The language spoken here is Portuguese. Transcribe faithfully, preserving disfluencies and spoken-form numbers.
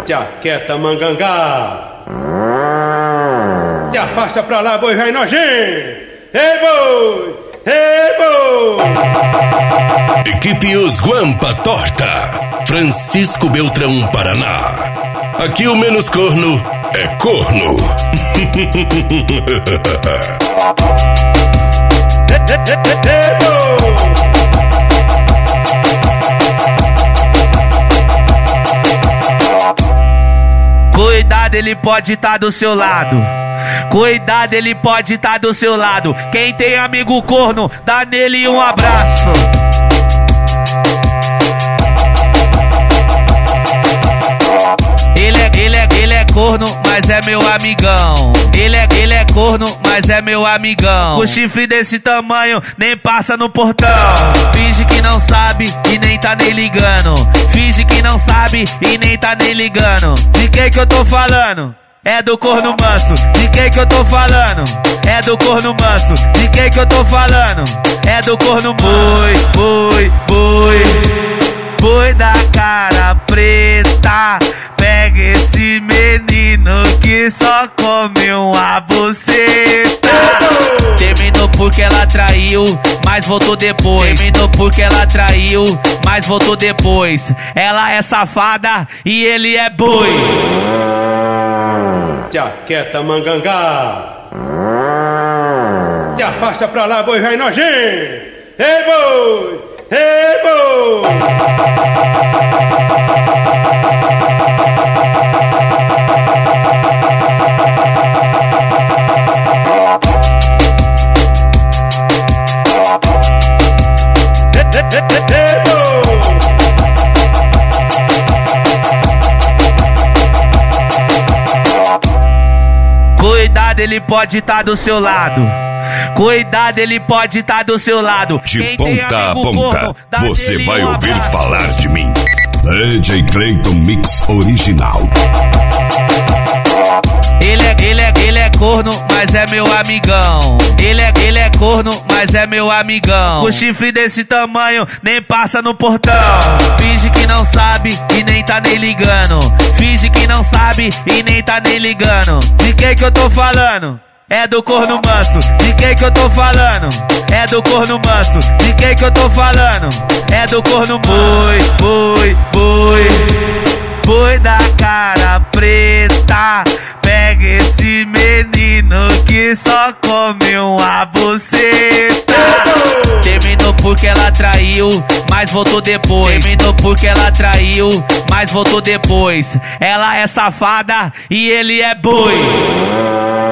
Jaqueta mangangá. Te afasta pra lá, boi vai nojento. Ei, boi! Ei, boi! Equipe Os Guampa Torta, Francisco Beltrão, Paraná. Aqui o menos corno é corno. Cuidado, ele pode estar do seu lado. Cuidado, ele pode estar do seu lado. Quem tem amigo corno, dá nele um abraço. Ele é, ele é, ele é corno, mas é meu amigão. Ele é, ele é corno, mas é meu amigão. O chifre desse tamanho nem passa no portão. Finge que não sabe e nem tá nem ligando. Finge que não sabe e nem tá nem ligando. De quem que eu tô falando? É do corno manso. De quem que eu tô falando? É do corno manso. De quem que eu tô falando? É do corno boi, boi, boi. Boi da cara preta. Pega esse menino que só come uma buceta. Terminou porque ela traiu, mas voltou depois. Terminou porque ela traiu, mas voltou depois. Ela é safada e ele é boi. Jaqueta mangangá. Te afasta pra lá, boi vai nojento. Ei, boi! Ei, boi! Cuidado, ele pode estar do seu lado. Cuidado, ele pode estar do seu lado. De Quem ponta a ponta, corno, você vai um ouvir abraço. falar de mim. D J Clayton Mix Original. Ele é, ele é, ele é corno, mas é meu amigão. Ele é, ele é corno, mas é meu amigão. O chifre desse tamanho nem passa no portão. Finge que não sabe e nem tá nem ligando. Finge que não sabe e nem tá nem ligando. De quem que eu tô falando? É do corno manso. De quem que eu tô falando? É do corno manso. De quem que eu tô falando? É do corno boi, boi, boi. Boi da cara preta. Pega esse menino que só come uma buceta. Terminou porque ela traiu, mas voltou depois. Terminou porque ela traiu, mas voltou depois. Ela é safada e ele é boi.